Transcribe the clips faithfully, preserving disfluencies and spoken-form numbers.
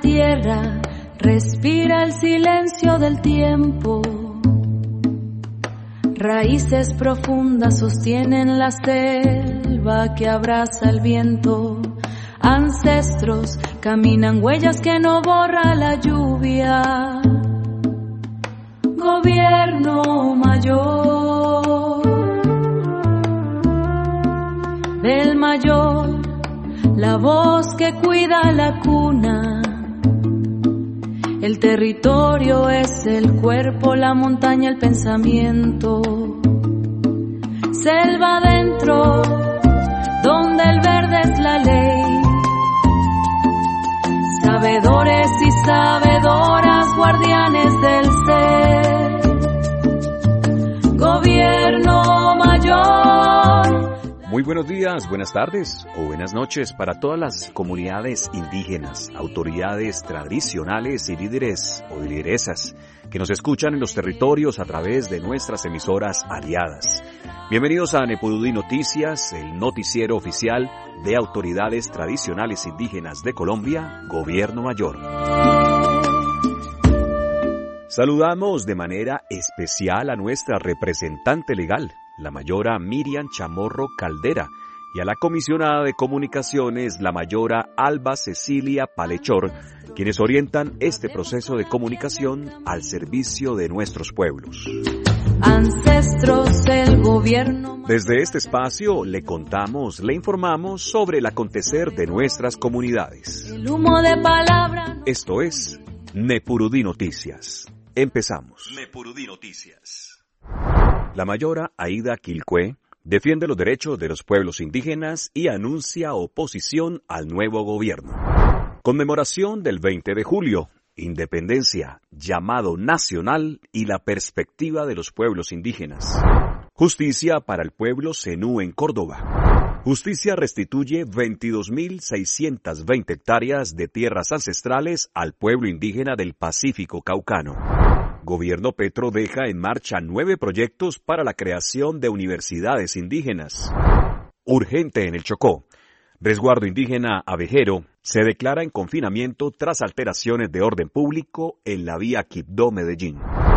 tierra respira el silencio del tiempo. Raíces profundas sostienen la selva que abraza el viento. Ancestros caminan huellas que no borra la lluvia. Gobierno mayor, del mayor, la voz que cuida la cuna. El territorio es el cuerpo, la montaña, el pensamiento. Selva adentro, donde el verde es la ley. Sabedores y sabedoras, guardianes del ser. Gobierno mayor. Muy buenos días, buenas tardes o buenas noches para todas las comunidades indígenas, autoridades tradicionales y líderes o lideresas que nos escuchan en los territorios a través de nuestras emisoras aliadas. Bienvenidos a Nepurudí Noticias, el noticiero oficial de autoridades tradicionales indígenas de Colombia, Gobierno Mayor. Saludamos de manera especial a nuestra representante legal, la mayora Miriam Chamorro Caldera, y a la comisionada de comunicaciones, la mayora Alba Cecilia Palechor, quienes orientan este proceso de comunicación al servicio de nuestros pueblos. Ancestros del gobierno. Desde este espacio le contamos, le informamos sobre el acontecer de nuestras comunidades. El humo de palabra. Esto es Nepurudí Noticias. Empezamos. Nepurudí Noticias. La mayora Aida Quilcue defiende los derechos de los pueblos indígenas y anuncia oposición al nuevo gobierno. Conmemoración del veinte de julio, independencia, llamado nacional y la perspectiva de los pueblos indígenas. Justicia para el pueblo zenú en Córdoba. Justicia restituye veintidós mil seiscientas veinte hectáreas de tierras ancestrales al pueblo indígena del Pacífico Caucano. Gobierno Petro deja en marcha nueve proyectos para la creación de universidades indígenas. Urgente en el Chocó. Resguardo indígena Abejero se declara en confinamiento tras alteraciones de orden público en la vía Quibdó-Medellín.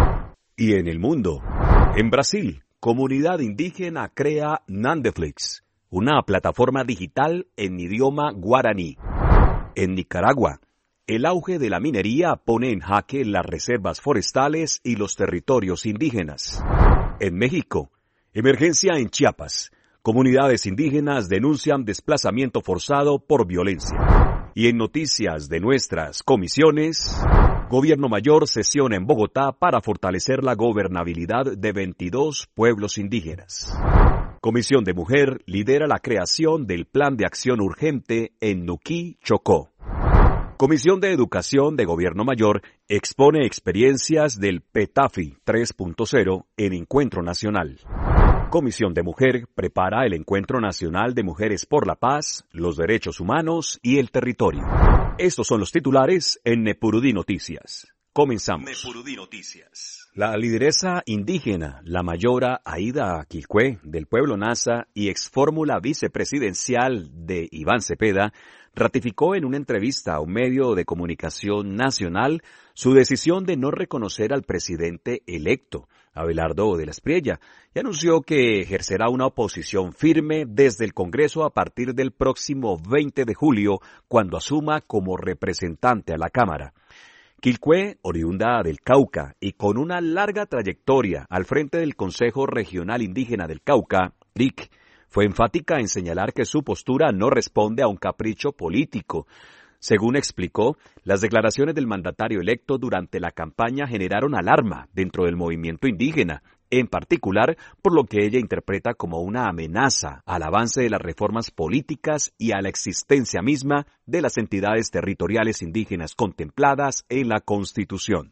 Y en el mundo. En Brasil, comunidad indígena crea Nandeflix, una plataforma digital en idioma guaraní. En Nicaragua, el auge de la minería pone en jaque las reservas forestales y los territorios indígenas. En México, emergencia en Chiapas. Comunidades indígenas denuncian desplazamiento forzado por violencia. Y en noticias de nuestras comisiones, Gobierno Mayor sesiona en Bogotá para fortalecer la gobernabilidad de veintidós pueblos indígenas. Comisión de Mujer lidera la creación del Plan de Acción Urgente en Nuquí, Chocó. Comisión de Educación de Gobierno Mayor expone experiencias del PETAFI tres punto cero en Encuentro Nacional. Comisión de Mujer prepara el Encuentro Nacional de Mujeres por la Paz, los Derechos Humanos y el Territorio. Estos son los titulares en Nepurudí Noticias. Comenzamos. Nepurudí Noticias. La lideresa indígena, la mayora Aida Quilcue, del pueblo Nasa y exfórmula vicepresidencial de Iván Cepeda, ratificó en una entrevista a un medio de comunicación nacional su decisión de no reconocer al presidente electo, Abelardo de la Espriella, y anunció que ejercerá una oposición firme desde el Congreso a partir del próximo veinte de julio, cuando asuma como representante a la Cámara. Quilcue, oriunda del Cauca y con una larga trayectoria al frente del Consejo Regional Indígena del Cauca, R I C, fue enfática en señalar que su postura no responde a un capricho político. Según explicó, las declaraciones del mandatario electo durante la campaña generaron alarma dentro del movimiento indígena, en particular por lo que ella interpreta como una amenaza al avance de las reformas políticas y a la existencia misma de las entidades territoriales indígenas contempladas en la Constitución.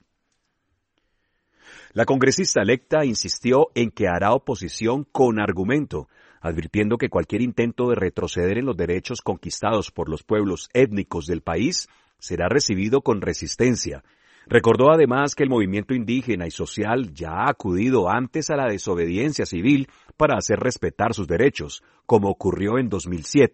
La congresista electa insistió en que hará oposición con argumento, advirtiendo que cualquier intento de retroceder en los derechos conquistados por los pueblos étnicos del país será recibido con resistencia. Recordó además que el movimiento indígena y social ya ha acudido antes a la desobediencia civil para hacer respetar sus derechos, como ocurrió en dos mil siete,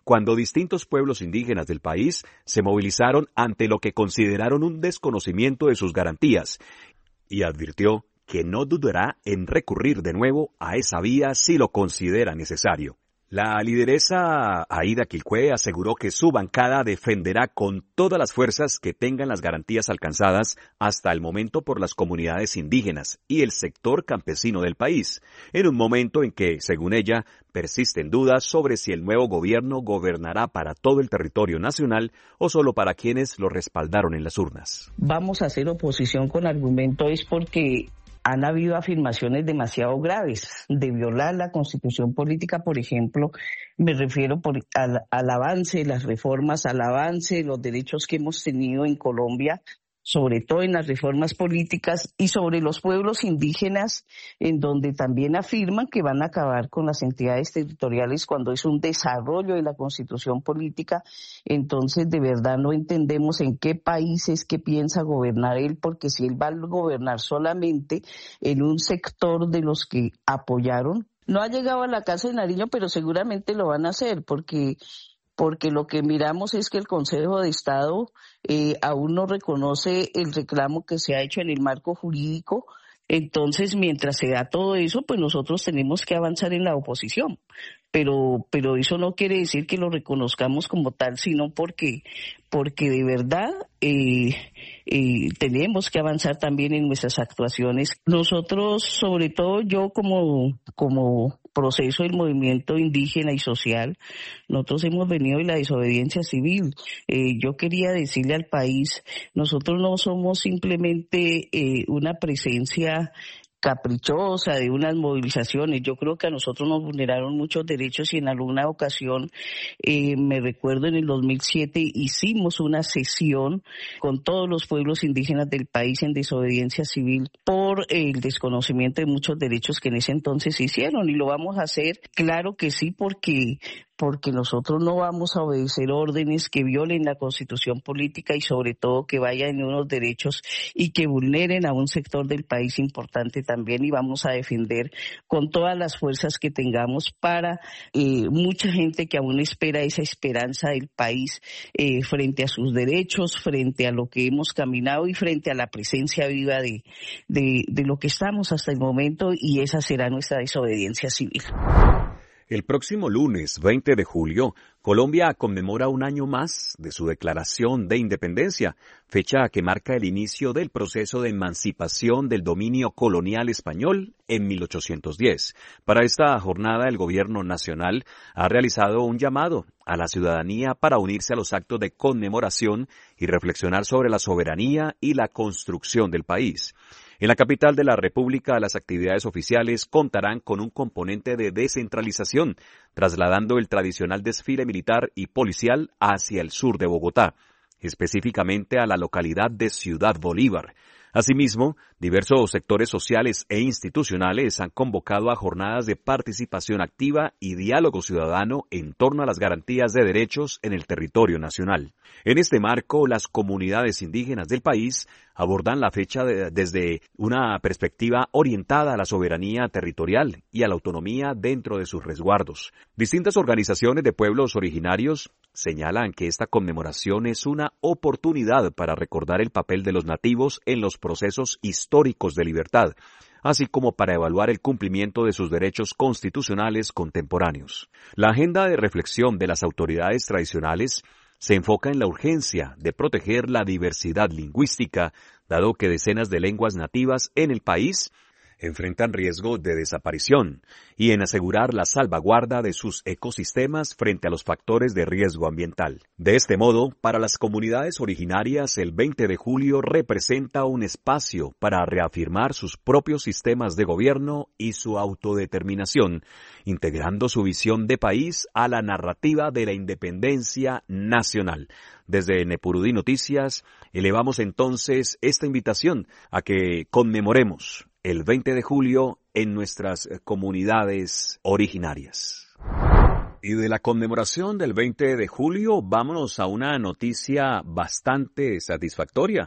cuando distintos pueblos indígenas del país se movilizaron ante lo que consideraron un desconocimiento de sus garantías, y advirtió que no dudará en recurrir de nuevo a esa vía si lo considera necesario. La lideresa Aída Quilcue aseguró que su bancada defenderá con todas las fuerzas que tengan las garantías alcanzadas hasta el momento por las comunidades indígenas y el sector campesino del país, en un momento en que, según ella, persisten dudas sobre si el nuevo gobierno gobernará para todo el territorio nacional o solo para quienes lo respaldaron en las urnas. Vamos a hacer oposición con argumento es porque han habido afirmaciones demasiado graves de violar la Constitución política, por ejemplo, me refiero por, al, al avance de las reformas, al avance de los derechos que hemos tenido en Colombia, sobre todo en las reformas políticas y sobre los pueblos indígenas, en donde también afirman que van a acabar con las entidades territoriales cuando es un desarrollo de la Constitución política. Entonces, de verdad no entendemos en qué país es que piensa gobernar él, porque si él va a gobernar solamente en un sector de los que apoyaron, no ha llegado a la Casa de Nariño, pero seguramente lo van a hacer, porque... porque lo que miramos es que el Consejo de Estado eh, aún no reconoce el reclamo que se ha hecho en el marco jurídico. Entonces, mientras se da todo eso, pues nosotros tenemos que avanzar en la oposición. Pero, pero eso no quiere decir que lo reconozcamos como tal, sino porque, porque de verdad eh, eh, tenemos que avanzar también en nuestras actuaciones. Nosotros, sobre todo yo como, como proceso del movimiento indígena y social, nosotros hemos venido de la desobediencia civil. Eh, yo quería decirle al país, nosotros no somos simplemente eh, una presencia caprichosa de unas movilizaciones. Yo creo que a nosotros nos vulneraron muchos derechos y en alguna ocasión, eh, me recuerdo en el dos mil siete, hicimos una sesión con todos los pueblos indígenas del país en desobediencia civil por el desconocimiento de muchos derechos que en ese entonces se hicieron, y lo vamos a hacer, claro que sí, porque porque nosotros no vamos a obedecer órdenes que violen la Constitución política y sobre todo que vayan en unos derechos y que vulneren a un sector del país importante también, y vamos a defender con todas las fuerzas que tengamos para eh, mucha gente que aún espera esa esperanza del país eh, frente a sus derechos, frente a lo que hemos caminado y frente a la presencia viva de, de, de lo que estamos hasta el momento, y esa será nuestra desobediencia civil. El próximo lunes veinte de julio, Colombia conmemora un año más de su declaración de independencia, fecha que marca el inicio del proceso de emancipación del dominio colonial español en mil ochocientos diez. Para esta jornada, el gobierno nacional ha realizado un llamado a la ciudadanía para unirse a los actos de conmemoración y reflexionar sobre la soberanía y la construcción del país. En la capital de la República, las actividades oficiales contarán con un componente de descentralización, trasladando el tradicional desfile militar y policial hacia el sur de Bogotá, específicamente a la localidad de Ciudad Bolívar. Asimismo, diversos sectores sociales e institucionales han convocado a jornadas de participación activa y diálogo ciudadano en torno a las garantías de derechos en el territorio nacional. En este marco, las comunidades indígenas del país abordan la fecha de, desde una perspectiva orientada a la soberanía territorial y a la autonomía dentro de sus resguardos. Distintas organizaciones de pueblos originarios señalan que esta conmemoración es una oportunidad para recordar el papel de los nativos en los procesos históricos de libertad, así como para evaluar el cumplimiento de sus derechos constitucionales contemporáneos. La agenda de reflexión de las autoridades tradicionales se enfoca en la urgencia de proteger la diversidad lingüística, dado que decenas de lenguas nativas en el país enfrentan riesgo de desaparición, y en asegurar la salvaguarda de sus ecosistemas frente a los factores de riesgo ambiental. De este modo, para las comunidades originarias, el veinte de julio representa un espacio para reafirmar sus propios sistemas de gobierno y su autodeterminación, integrando su visión de país a la narrativa de la independencia nacional. Desde Nepurudí Noticias, elevamos entonces esta invitación a que conmemoremos el veinte de julio en nuestras comunidades originarias. Y de la conmemoración del veinte de julio, vámonos a una noticia bastante satisfactoria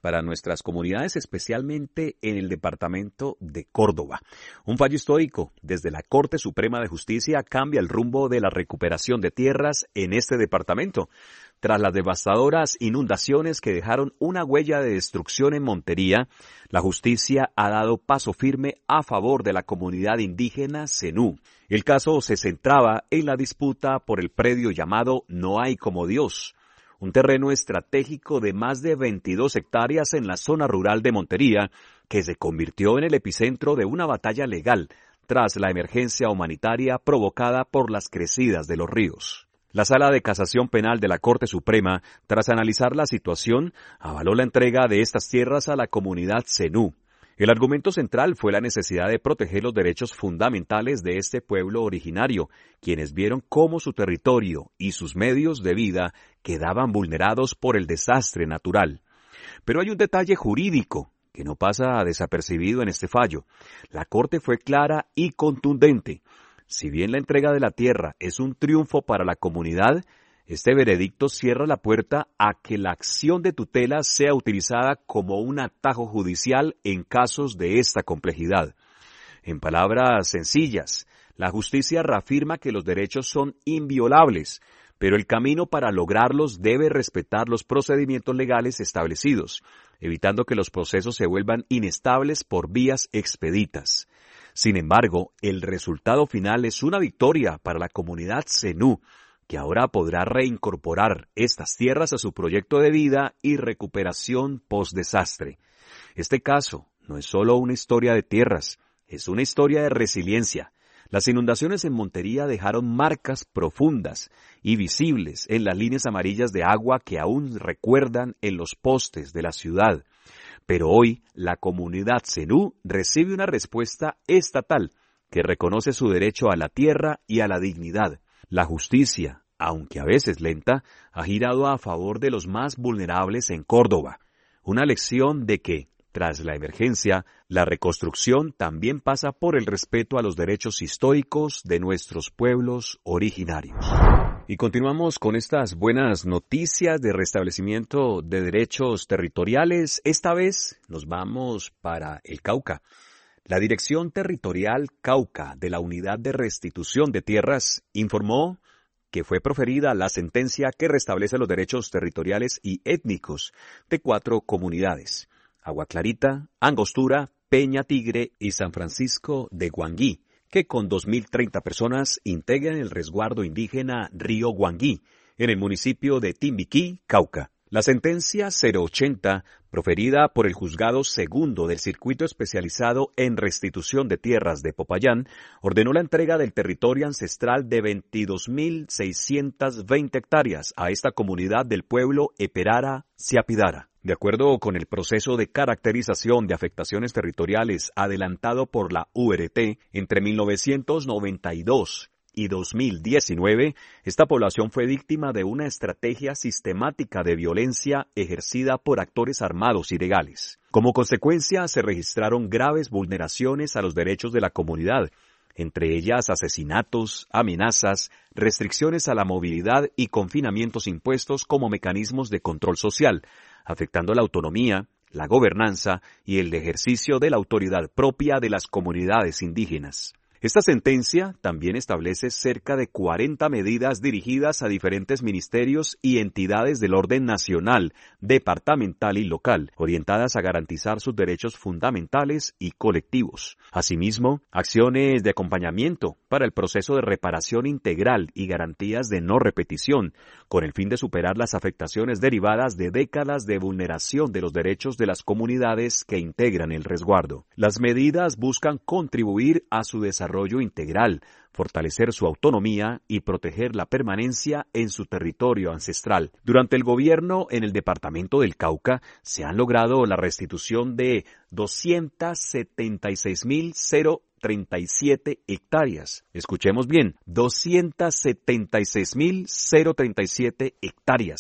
para nuestras comunidades, especialmente en el departamento de Córdoba. Un fallo histórico desde la Corte Suprema de Justicia cambia el rumbo de la recuperación de tierras en este departamento. Tras las devastadoras inundaciones que dejaron una huella de destrucción en Montería, la justicia ha dado paso firme a favor de la comunidad indígena Zenú. El caso se centraba en la disputa por el predio llamado No Hay Como Dios, un terreno estratégico de más de veintidós hectáreas en la zona rural de Montería, que se convirtió en el epicentro de una batalla legal tras la emergencia humanitaria provocada por las crecidas de los ríos. La Sala de Casación Penal de la Corte Suprema, tras analizar la situación, avaló la entrega de estas tierras a la comunidad Zenú. El argumento central fue la necesidad de proteger los derechos fundamentales de este pueblo originario, quienes vieron cómo su territorio y sus medios de vida quedaban vulnerados por el desastre natural. Pero hay un detalle jurídico que no pasa desapercibido en este fallo. La Corte fue clara y contundente. Si bien la entrega de la tierra es un triunfo para la comunidad, este veredicto cierra la puerta a que la acción de tutela sea utilizada como un atajo judicial en casos de esta complejidad. En palabras sencillas, la justicia reafirma que los derechos son inviolables, pero el camino para lograrlos debe respetar los procedimientos legales establecidos, evitando que los procesos se vuelvan inestables por vías expeditas. Sin embargo, el resultado final es una victoria para la comunidad Zenú, que ahora podrá reincorporar estas tierras a su proyecto de vida y recuperación post-desastre. Este caso no es solo una historia de tierras, es una historia de resiliencia. Las inundaciones en Montería dejaron marcas profundas y visibles en las líneas amarillas de agua que aún recuerdan en los postes de la ciudad. Pero hoy la comunidad Zenú recibe una respuesta estatal que reconoce su derecho a la tierra y a la dignidad. La justicia, aunque a veces lenta, ha girado a favor de los más vulnerables en Córdoba. Una lección de que, tras la emergencia, la reconstrucción también pasa por el respeto a los derechos históricos de nuestros pueblos originarios. Y continuamos con estas buenas noticias de restablecimiento de derechos territoriales. Esta vez nos vamos para el Cauca. La Dirección Territorial Cauca de la Unidad de Restitución de Tierras informó que fue proferida la sentencia que restablece los derechos territoriales y étnicos de cuatro comunidades: Agua Clarita, Angostura, Peña Tigre y San Francisco de Guanguí, que con dos mil treinta personas integran el resguardo indígena Río Guanguí, en el municipio de Timbiquí, Cauca. La sentencia cero ochenta, proferida por el Juzgado Segundo del Circuito Especializado en Restitución de Tierras de Popayán, ordenó la entrega del territorio ancestral de veintidós mil seiscientas veinte hectáreas a esta comunidad del pueblo Eperara Siapidara. De acuerdo con el proceso de caracterización de afectaciones territoriales adelantado por la U R T entre mil novecientos noventa y dos y dos mil diecinueve, esta población fue víctima de una estrategia sistemática de violencia ejercida por actores armados ilegales. Como consecuencia, se registraron graves vulneraciones a los derechos de la comunidad, entre ellas asesinatos, amenazas, restricciones a la movilidad y confinamientos impuestos como mecanismos de control social, afectando la autonomía, la gobernanza y el ejercicio de la autoridad propia de las comunidades indígenas. Esta sentencia también establece cerca de cuarenta medidas dirigidas a diferentes ministerios y entidades del orden nacional, departamental y local, orientadas a garantizar sus derechos fundamentales y colectivos. Asimismo, acciones de acompañamiento para el proceso de reparación integral y garantías de no repetición, con el fin de superar las afectaciones derivadas de décadas de vulneración de los derechos de las comunidades que integran el resguardo. Las medidas buscan contribuir a su desarrollo integral, fortalecer su autonomía y proteger la permanencia en su territorio ancestral. Durante el gobierno en el departamento del Cauca se han logrado la restitución de doscientas setenta y seis mil treinta y siete hectáreas. Escuchemos bien, doscientas setenta y seis mil treinta y siete hectáreas.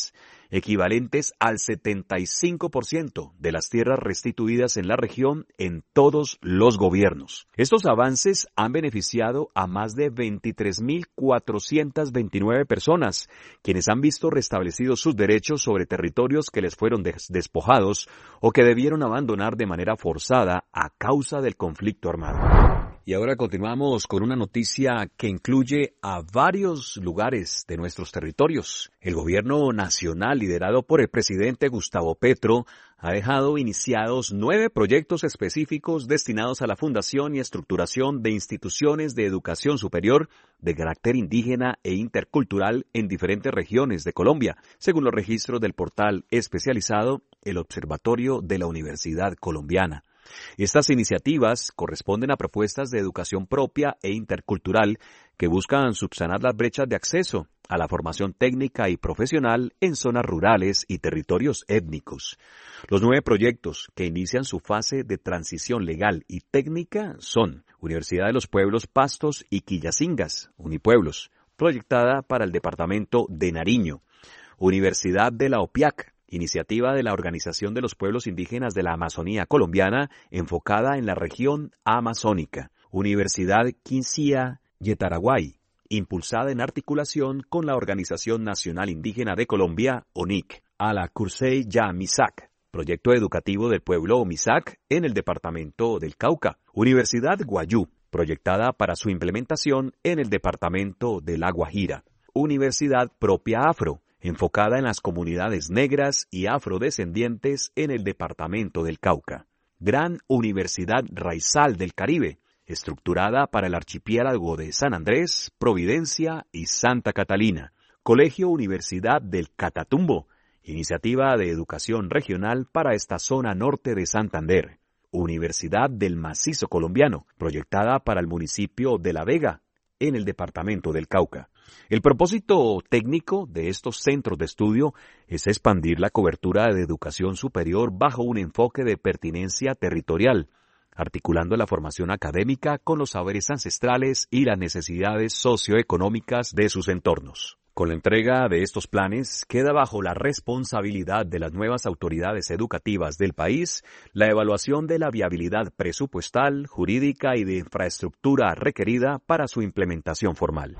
equivalentes al setenta y cinco por ciento de las tierras restituidas en la región en todos los gobiernos. Estos avances han beneficiado a más de veintitrés mil cuatrocientas veintinueve personas, quienes han visto restablecidos sus derechos sobre territorios que les fueron des- despojados o que debieron abandonar de manera forzada a causa del conflicto armado. Y ahora continuamos con una noticia que incluye a varios lugares de nuestros territorios. El gobierno nacional, liderado por el presidente Gustavo Petro, ha dejado iniciados nueve proyectos específicos destinados a la fundación y estructuración de instituciones de educación superior de carácter indígena e intercultural en diferentes regiones de Colombia, según los registros del portal especializado El Observatorio de la Universidad Colombiana. Estas iniciativas corresponden a propuestas de educación propia e intercultural que buscan subsanar las brechas de acceso a la formación técnica y profesional en zonas rurales y territorios étnicos. Los nueve proyectos que inician su fase de transición legal y técnica son Universidad de los Pueblos Pastos y Quillacingas, Unipueblos, proyectada para el departamento de Nariño, Universidad de la Opiac, iniciativa de la Organización de los Pueblos Indígenas de la Amazonía Colombiana, enfocada en la región amazónica. Universidad Quincía Yetaraguay, impulsada en articulación con la Organización Nacional Indígena de Colombia, O N I C. Ala Kursey Ya Misak, proyecto educativo del pueblo Misak en el departamento del Cauca. Universidad Guayú, proyectada para su implementación en el departamento de La Guajira. Universidad Propia Afro, enfocada en las comunidades negras y afrodescendientes en el departamento del Cauca. Gran Universidad Raizal del Caribe, estructurada para el archipiélago de San Andrés, Providencia y Santa Catalina. Colegio Universidad del Catatumbo, iniciativa de educación regional para esta zona norte de Santander. Universidad del Macizo Colombiano, proyectada para el municipio de La Vega, en el departamento del Cauca. El propósito técnico de estos centros de estudio es expandir la cobertura de educación superior bajo un enfoque de pertinencia territorial, articulando la formación académica con los saberes ancestrales y las necesidades socioeconómicas de sus entornos. Con la entrega de estos planes, queda bajo la responsabilidad de las nuevas autoridades educativas del país la evaluación de la viabilidad presupuestal, jurídica y de infraestructura requerida para su implementación formal.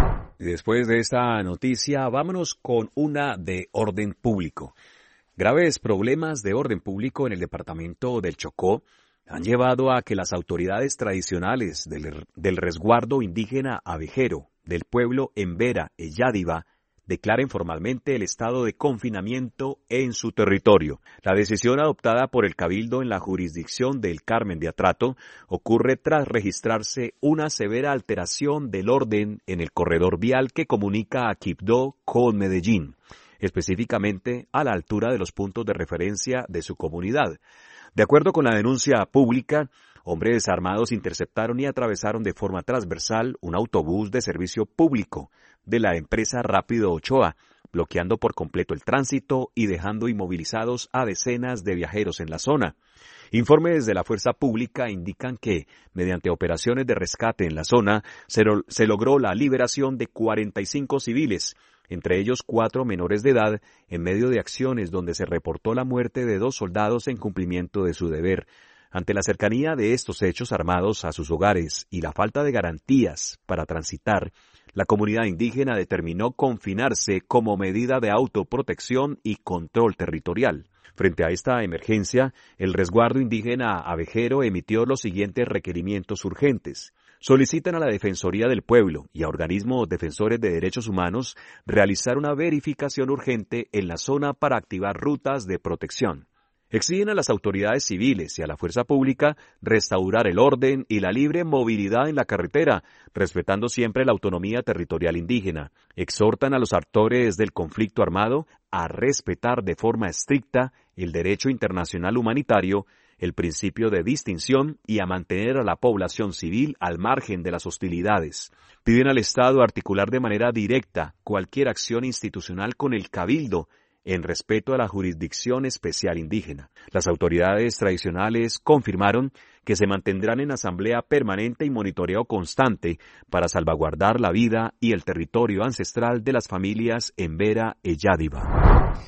Y después de esta noticia, vámonos con una de orden público. Graves problemas de orden público en el departamento del Chocó han llevado a que las autoridades tradicionales del, del resguardo indígena abejero del pueblo Embera e Yádiva declaren formalmente el estado de confinamiento en su territorio. La decisión adoptada por el Cabildo en la jurisdicción del Carmen de Atrato ocurre tras registrarse una severa alteración del orden en el corredor vial que comunica a Quibdó con Medellín, específicamente a la altura de los puntos de referencia de su comunidad. De acuerdo con la denuncia pública, hombres armados interceptaron y atravesaron de forma transversal un autobús de servicio público de la empresa Rápido Ochoa, bloqueando por completo el tránsito y dejando inmovilizados a decenas de viajeros en la zona. Informes de la fuerza pública indican que, mediante operaciones de rescate en la zona, se, lo, se logró la liberación de cuarenta y cinco civiles, entre ellos cuatro menores de edad, en medio de acciones donde se reportó la muerte de dos soldados en cumplimiento de su deber. Ante la cercanía de estos hechos armados a sus hogares y la falta de garantías para transitar, la comunidad indígena determinó confinarse como medida de autoprotección y control territorial. Frente a esta emergencia, el resguardo indígena abejero emitió los siguientes requerimientos urgentes. Solicitan a la Defensoría del Pueblo y a organismos defensores de derechos humanos realizar una verificación urgente en la zona para activar rutas de protección. Exigen a las autoridades civiles y a la fuerza pública restaurar el orden y la libre movilidad en la carretera, respetando siempre la autonomía territorial indígena. Exhortan a los actores del conflicto armado a respetar de forma estricta el derecho internacional humanitario, el principio de distinción y a mantener a la población civil al margen de las hostilidades. Piden al Estado articular de manera directa cualquier acción institucional con el Cabildo, en respeto a la jurisdicción especial indígena. Las autoridades tradicionales confirmaron que se mantendrán en asamblea permanente y monitoreo constante para salvaguardar la vida y el territorio ancestral de las familias Embera e Yádiva.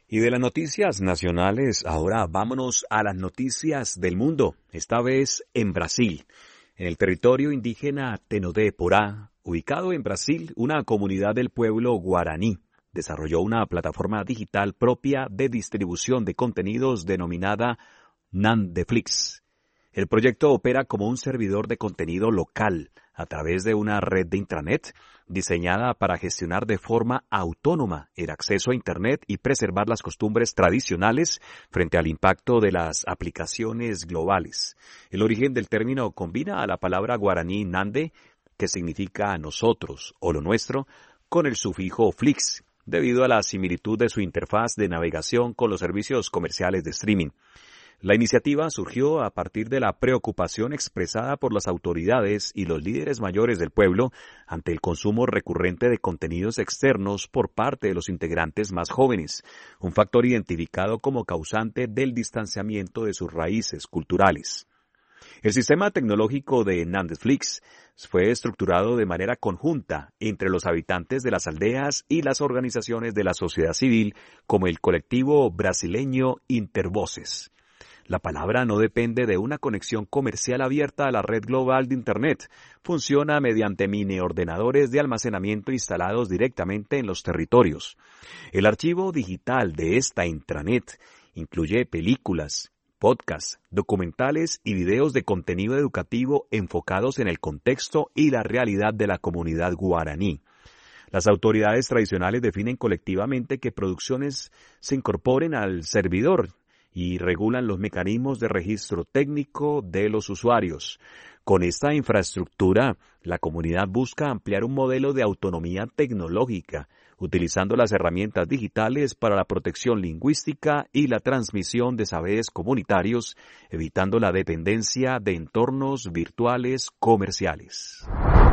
Y de las noticias nacionales, ahora vámonos a las noticias del mundo, esta vez en Brasil. En el territorio indígena Tenodé-Porá, ubicado en Brasil, una comunidad del pueblo guaraní desarrolló una plataforma digital propia de distribución de contenidos denominada Nandeflix. El proyecto opera como un servidor de contenido local a través de una red de intranet diseñada para gestionar de forma autónoma el acceso a Internet y preservar las costumbres tradicionales frente al impacto de las aplicaciones globales. El origen del término combina a la palabra guaraní nande, que significa nosotros o lo nuestro, con el sufijo flix, debido a la similitud de su interfaz de navegación con los servicios comerciales de streaming. La iniciativa surgió a partir de la preocupación expresada por las autoridades y los líderes mayores del pueblo ante el consumo recurrente de contenidos externos por parte de los integrantes más jóvenes, un factor identificado como causante del distanciamiento de sus raíces culturales. El sistema tecnológico de Nandeflix fue estructurado de manera conjunta entre los habitantes de las aldeas y las organizaciones de la sociedad civil, como el colectivo brasileño Intervoces. La palabra no depende de una conexión comercial abierta a la red global de Internet. Funciona mediante mini-ordenadores de almacenamiento instalados directamente en los territorios. El archivo digital de esta intranet incluye películas, podcasts, documentales y videos de contenido educativo enfocados en el contexto y la realidad de la comunidad guaraní. Las autoridades tradicionales definen colectivamente que producciones se incorporen al servidor y regulan los mecanismos de registro técnico de los usuarios. Con esta infraestructura, la comunidad busca ampliar un modelo de autonomía tecnológica, utilizando las herramientas digitales para la protección lingüística y la transmisión de saberes comunitarios, evitando la dependencia de entornos virtuales comerciales.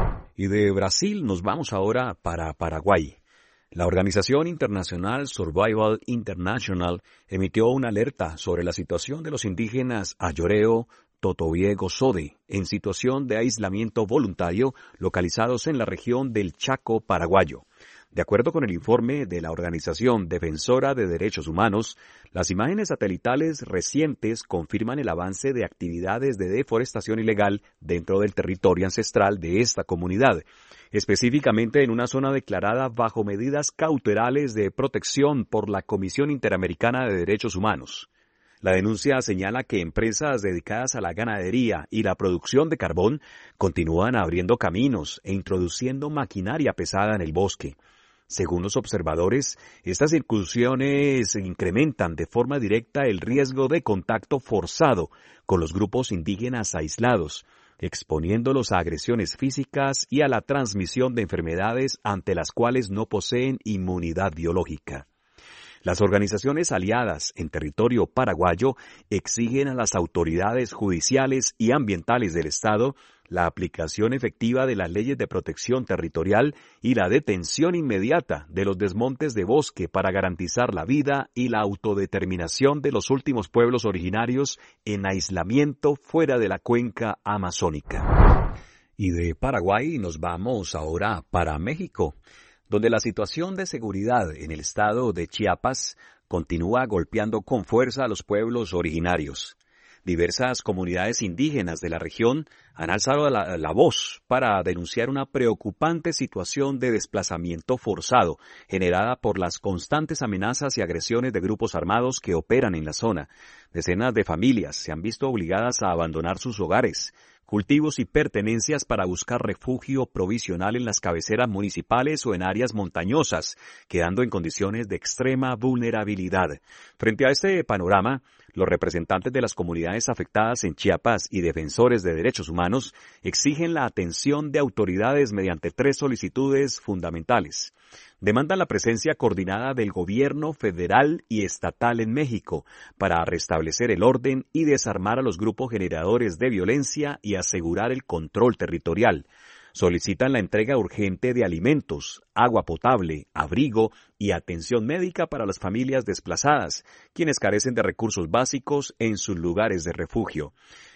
Y de Brasil nos vamos ahora para Paraguay. La organización internacional Survival International emitió una alerta sobre la situación de los indígenas Ayoreo, Totobiego Sode, en situación de aislamiento voluntario localizados en la región del Chaco paraguayo. De acuerdo con el informe de la Organización Defensora de Derechos Humanos, las imágenes satelitales recientes confirman el avance de actividades de deforestación ilegal dentro del territorio ancestral de esta comunidad, específicamente en una zona declarada bajo medidas cautelales de protección por la Comisión Interamericana de Derechos Humanos. La denuncia señala que empresas dedicadas a la ganadería y la producción de carbón continúan abriendo caminos e introduciendo maquinaria pesada en el bosque. Según los observadores, estas incursiones incrementan de forma directa el riesgo de contacto forzado con los grupos indígenas aislados, exponiéndolos a agresiones físicas y a la transmisión de enfermedades ante las cuales no poseen inmunidad biológica. Las organizaciones aliadas en territorio paraguayo exigen a las autoridades judiciales y ambientales del Estado la aplicación efectiva de las leyes de protección territorial y la detención inmediata de los desmontes de bosque para garantizar la vida y la autodeterminación de los últimos pueblos originarios en aislamiento fuera de la cuenca amazónica. Y de Paraguay nos vamos ahora para México, donde la situación de seguridad en el estado de Chiapas continúa golpeando con fuerza a los pueblos originarios. Diversas comunidades indígenas de la región han alzado la, la voz para denunciar una preocupante situación de desplazamiento forzado generada por las constantes amenazas y agresiones de grupos armados que operan en la zona. Decenas de familias se han visto obligadas a abandonar sus hogares, cultivos y pertenencias para buscar refugio provisional en las cabeceras municipales o en áreas montañosas, quedando en condiciones de extrema vulnerabilidad. Frente a este panorama, los representantes de las comunidades afectadas en Chiapas y defensores de derechos humanos exigen la atención de autoridades mediante tres solicitudes fundamentales. Demandan la presencia coordinada del gobierno federal y estatal en México para restablecer el orden y desarmar a los grupos generadores de violencia y asegurar el control territorial. Solicitan la entrega urgente de alimentos, agua potable, abrigo y atención médica para las familias desplazadas, quienes carecen de recursos básicos en sus lugares de refugio.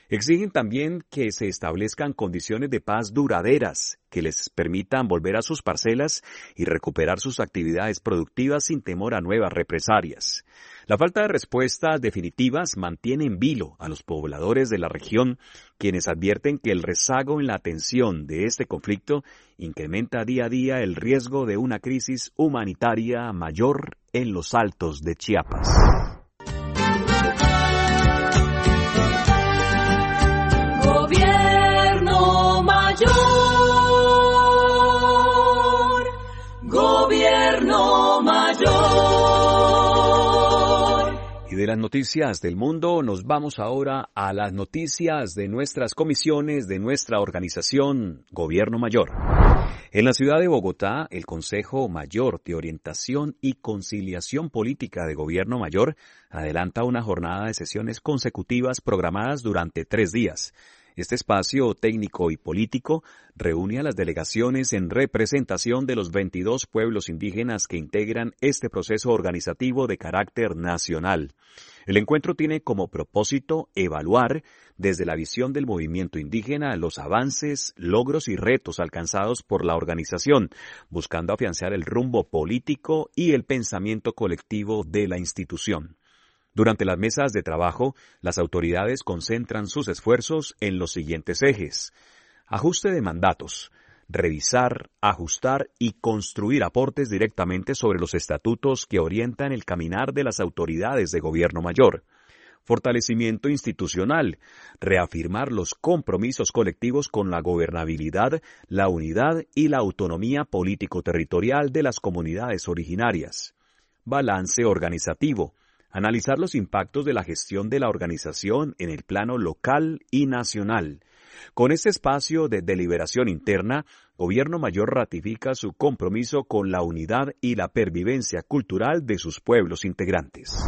Exigen también que se establezcan condiciones de paz duraderas que les permitan volver a sus parcelas y recuperar sus actividades productivas sin temor a nuevas represalias. La falta de respuestas definitivas mantiene en vilo a los pobladores de la región, quienes advierten que el rezago en la atención de este conflicto incrementa día a día el riesgo de una crisis humanitaria mayor en los Altos de Chiapas. Gobierno mayor, gobierno mayor. Y de las noticias del mundo nos vamos ahora a las noticias de nuestras comisiones, de nuestra organización Gobierno Mayor. En la ciudad de Bogotá, el Consejo Mayor de Orientación y Conciliación Política de Gobierno Mayor adelanta una jornada de sesiones consecutivas programadas durante tres días. Este espacio técnico y político reúne a las delegaciones en representación de los veintidós pueblos indígenas que integran este proceso organizativo de carácter nacional. El encuentro tiene como propósito evaluar, desde la visión del movimiento indígena, los avances, logros y retos alcanzados por la organización, buscando afianzar el rumbo político y el pensamiento colectivo de la institución. Durante las mesas de trabajo, las autoridades concentran sus esfuerzos en los siguientes ejes: ajuste de mandatos, revisar, ajustar y construir aportes directamente sobre los estatutos que orientan el caminar de las autoridades de Gobierno Mayor; fortalecimiento institucional, reafirmar los compromisos colectivos con la gobernabilidad, la unidad y la autonomía político-territorial de las comunidades originarias; balance organizativo, analizar los impactos de la gestión de la organización en el plano local y nacional. Con este espacio de deliberación interna, Gobierno Mayor ratifica su compromiso con la unidad y la pervivencia cultural de sus pueblos integrantes.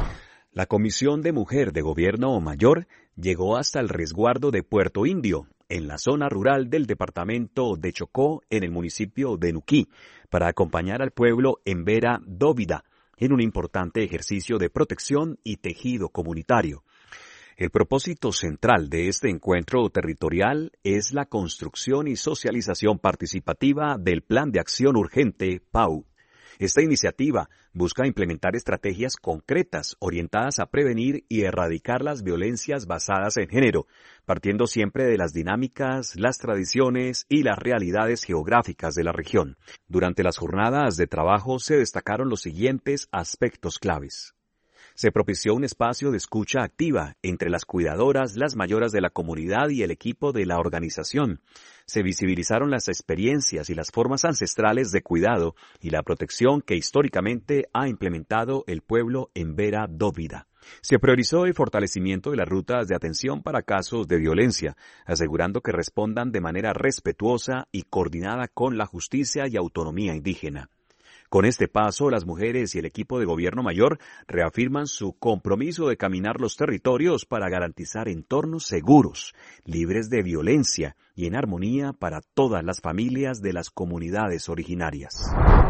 La Comisión de Mujer de Gobierno Mayor llegó hasta el resguardo de Puerto Indio, en la zona rural del departamento de Chocó, en el municipio de Nuquí, para acompañar al pueblo Embera Dóvida, en un importante ejercicio de protección y tejido comunitario. El propósito central de este encuentro territorial es la construcción y socialización participativa del Plan de Acción Urgente P A U. Esta iniciativa busca implementar estrategias concretas orientadas a prevenir y erradicar las violencias basadas en género, partiendo siempre de las dinámicas, las tradiciones y las realidades geográficas de la región. Durante las jornadas de trabajo se destacaron los siguientes aspectos claves. Se propició un espacio de escucha activa entre las cuidadoras, las mayoras de la comunidad y el equipo de la organización. Se visibilizaron las experiencias y las formas ancestrales de cuidado y la protección que históricamente ha implementado el pueblo Embera Dóvida. Se priorizó el fortalecimiento de las rutas de atención para casos de violencia, asegurando que respondan de manera respetuosa y coordinada con la justicia y autonomía indígena. Con este paso, las mujeres y el equipo de Gobierno Mayor reafirman su compromiso de caminar los territorios para garantizar entornos seguros, libres de violencia y en armonía para todas las familias de las comunidades originarias.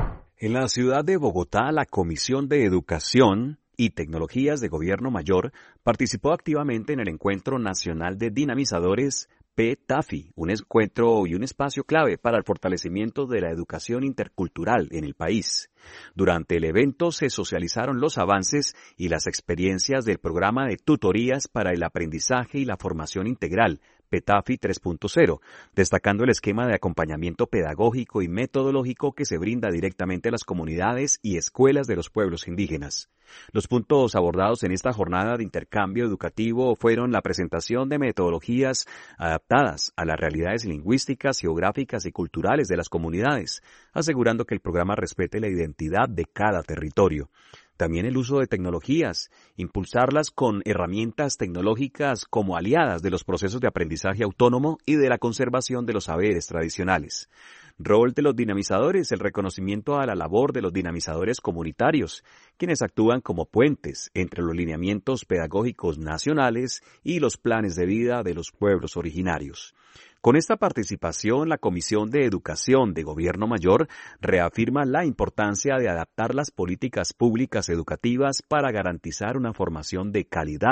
En la ciudad de Bogotá, la Comisión de Educación y Tecnologías de Gobierno Mayor participó activamente en el Encuentro Nacional de Dinamizadores P T A F I, un encuentro y un espacio clave para el fortalecimiento de la educación intercultural en el país. Durante el evento se socializaron los avances y las experiencias del programa de tutorías para el aprendizaje y la formación integral, P T A F I tres punto cero, destacando el esquema de acompañamiento pedagógico y metodológico que se brinda directamente a las comunidades y escuelas de los pueblos indígenas. Los puntos abordados en esta jornada de intercambio educativo fueron la presentación de metodologías adaptadas a las realidades lingüísticas, geográficas y culturales de las comunidades, asegurando que el programa respete la identidad de cada territorio. También el uso de tecnologías, impulsarlas con herramientas tecnológicas como aliadas de los procesos de aprendizaje autónomo y de la conservación de los saberes tradicionales. Rol de los dinamizadores, el reconocimiento a la labor de los dinamizadores comunitarios, quienes actúan como puentes entre los lineamientos pedagógicos nacionales y los planes de vida de los pueblos originarios. Con esta participación, la Comisión de Educación de Gobierno Mayor reafirma la importancia de adaptar las políticas públicas educativas para garantizar una formación de calidad,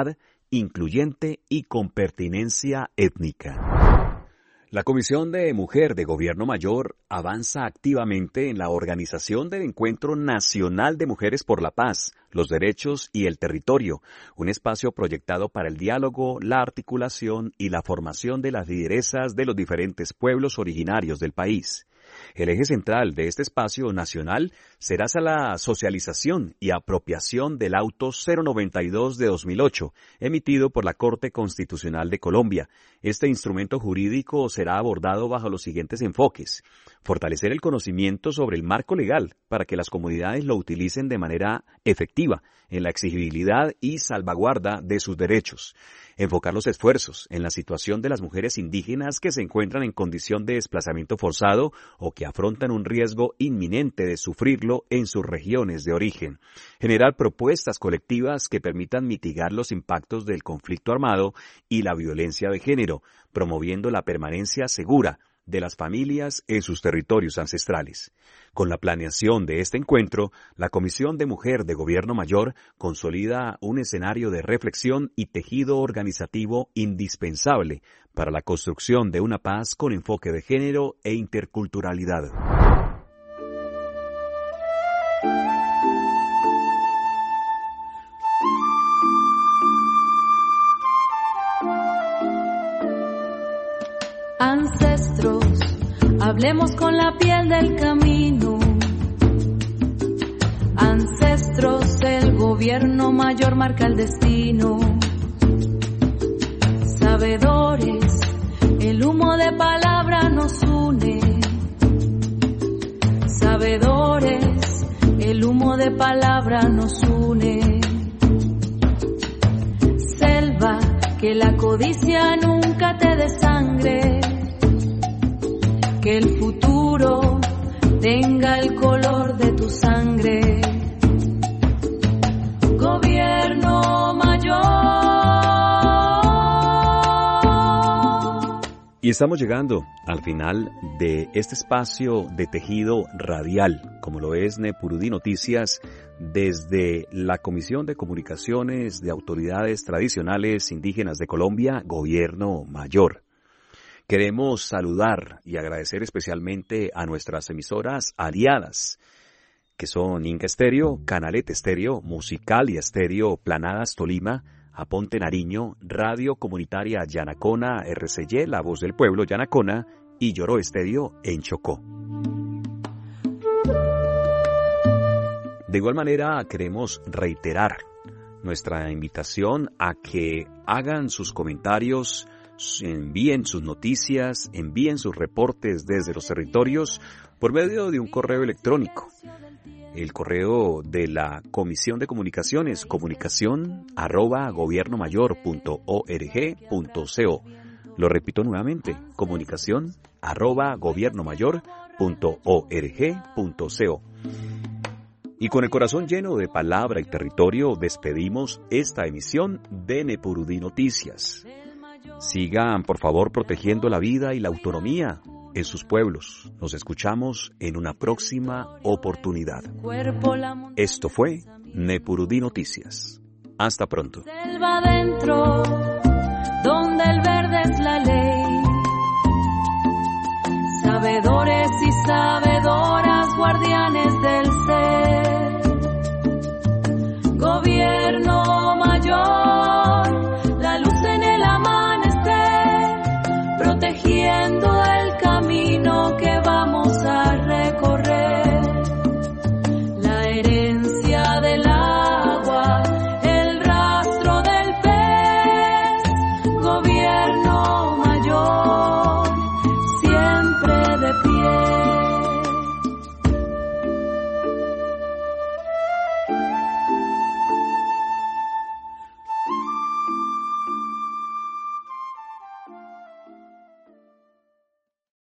incluyente y con pertinencia étnica. La Comisión de Mujer de Gobierno Mayor avanza activamente en la organización del Encuentro Nacional de Mujeres por la Paz, los Derechos y el Territorio, un espacio proyectado para el diálogo, la articulación y la formación de las lideresas de los diferentes pueblos originarios del país. El eje central de este espacio nacional será la socialización y apropiación del Auto cero noventa y dos de dos mil ocho, emitido por la Corte Constitucional de Colombia. Este instrumento jurídico será abordado bajo los siguientes enfoques: fortalecer el conocimiento sobre el marco legal para que las comunidades lo utilicen de manera efectiva en la exigibilidad y salvaguarda de sus derechos; enfocar los esfuerzos en la situación de las mujeres indígenas que se encuentran en condición de desplazamiento forzado o que afrontan un riesgo inminente de sufrirlo en sus regiones de origen; generar propuestas colectivas que permitan mitigar los impactos del conflicto armado y la violencia de género, promoviendo la permanencia segura de las familias en sus territorios ancestrales. Con la planeación de este encuentro, la Comisión de Mujer de Gobierno Mayor consolida un escenario de reflexión y tejido organizativo indispensable para la construcción de una paz con enfoque de género e interculturalidad. Ancestros, hablemos con la piel del camino. Ancestros, el gobierno mayor marca el destino. Sabedores, el humo de palabra nos une. Sabedores, el humo de palabra nos une. Selva, que la codicia nunca te dé sangre. Que el futuro tenga el color de tu sangre. Gobierno mayor. Y estamos llegando al final de este espacio de tejido radial, como lo es Nepurudí Noticias, desde la Comisión de Comunicaciones de Autoridades Tradicionales Indígenas de Colombia, Gobierno Mayor. Queremos saludar y agradecer especialmente a nuestras emisoras aliadas, que son Inca Estéreo, Canalete Estéreo, Musicalia Estéreo, Planadas Tolima, Aponte Nariño, Radio Comunitaria Yanacona, R C Y, La Voz del Pueblo Yanacona y Lloró Estéreo en Chocó. De igual manera, queremos reiterar nuestra invitación a que hagan sus comentarios, envíen sus noticias, envíen sus reportes desde los territorios por medio de un correo electrónico. El correo de la Comisión de Comunicaciones, comunicación arroba gobiernomayor punto org punto co. Lo repito nuevamente, comunicación arroba gobiernomayor punto org punto co. Y con el corazón lleno de palabra y territorio, despedimos esta emisión de Nepurudí Noticias. Sigan, por favor, protegiendo la vida y la autonomía en sus pueblos. Nos escuchamos en una próxima oportunidad. Esto fue Nepurudí Noticias. Hasta pronto. Selva adentro, donde el verde es la ley. Sabedores y sabedoras, guardianes del ser. Gobierno mayor, la luz en el amanecer, protegiendo